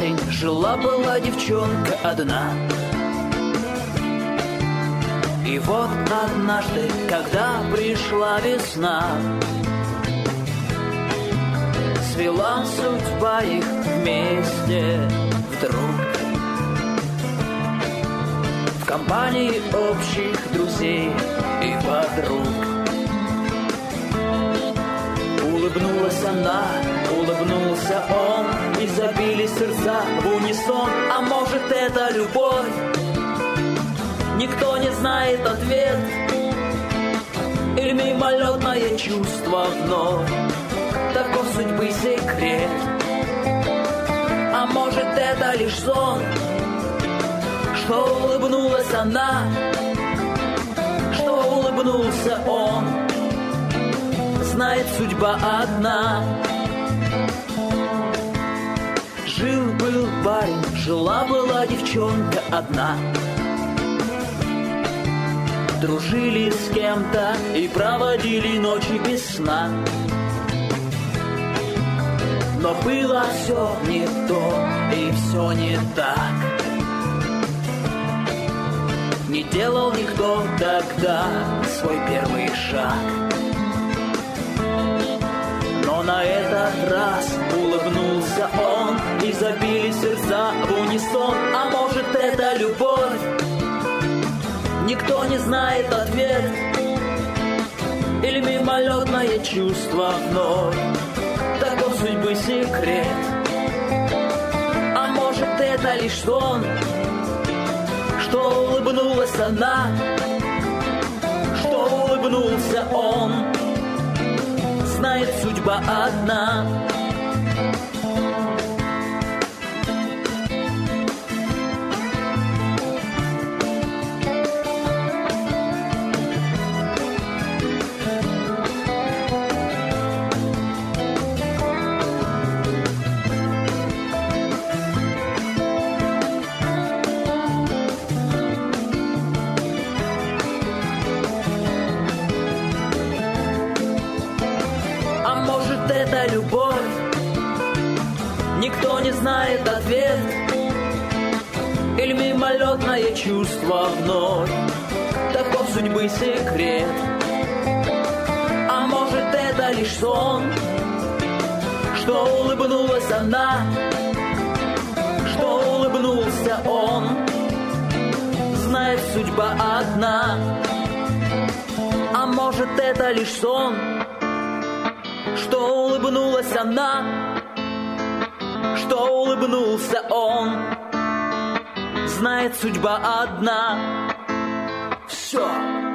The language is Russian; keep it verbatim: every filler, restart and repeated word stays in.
парень, жила-была девчонка одна. И вот однажды, когда пришла весна, свела судьба их вместе вдруг. В компании общих друзей и подруг. Улыбнулась она, улыбнулся он, и забили сердца в унисон. А может, это любовь? Никто не знает ответ. Или мимолетное чувство вновь, таков судьбы секрет. А может, это лишь сон, что улыбнулась она, что улыбнулся он, знает судьба одна. Жил-был парень, жила-была девчонка одна. Дружили с кем-то и проводили ночи без сна. Но было все не то и все не так. Не делал никто тогда свой первый шаг. Но на этот раз улыбнулся он, и забили сердца в унисон. А может, это любовь? Никто не знает ответ. Или мимолетное чувство вновь, таков судьбы секрет. А может, это лишь сон, что улыбнулась она, что улыбнулся он, знает судьба одна. Это любовь, никто не знает ответ. Или мимолетное чувство вновь, таков судьбы секрет. А может, это лишь сон, что улыбнулась она, что улыбнулся он, знает судьба одна. А может, это лишь сон, что улыбнулась она, что улыбнулся он, знает судьба одна. Все.